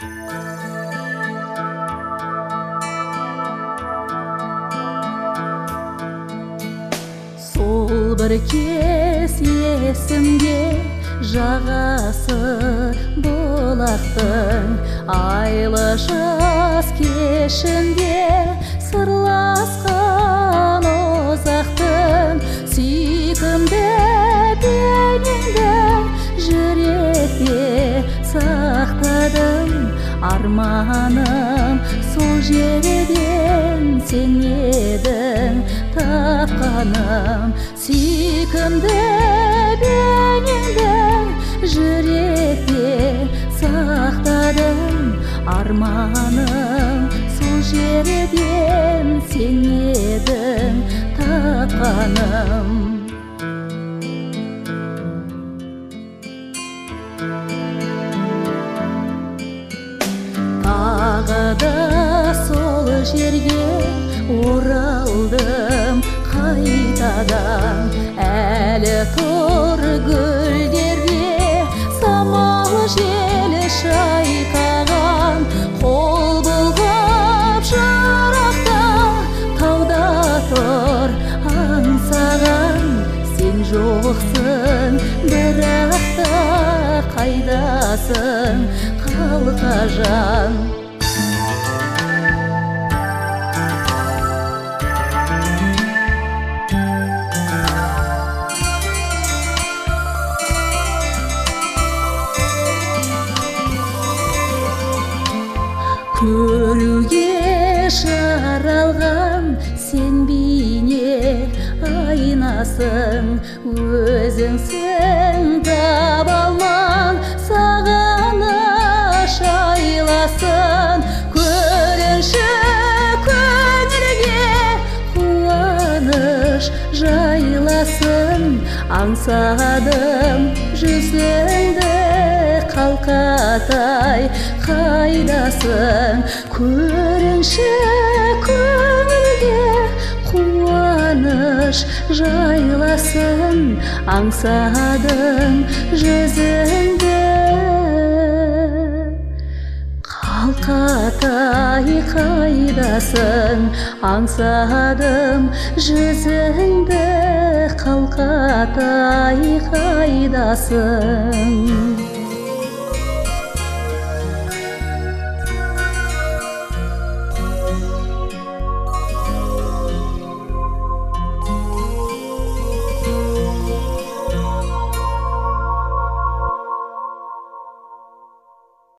Сол бір кез есімде жағасы бұлақтың айлы жаз кешінде сырласқан ұзақтың сүйкімді бейнеңді жүректе сақтадым. Арманым сол жерден сен едің тапқаным. Сүйкімді бейнеңді жүректе сақтадым. Арманым сол жерден сен едің тапқаным. Тағы да сол жерге оралдым қайтадан. Әлі тұр гүлдерде самал жел шайқаған. Қол бұлғап жырақта тауда тұр аңсаған. Сен жоқсың бірақ та қайдасың қалқажан. Көруге жаралған сен бейне айнасың. Өзіңсің таба алман сағыныш айласын. Көріңші көңілге қуаныш жайласын. Аңсадым жүзіңді қалқатай қайдасың. Көріңші көңілге қуаныш жайласын. Аңсадым жүзіңді қалқатай қайдасың. Аңсадым жүзіңді қалқатай қайдасың.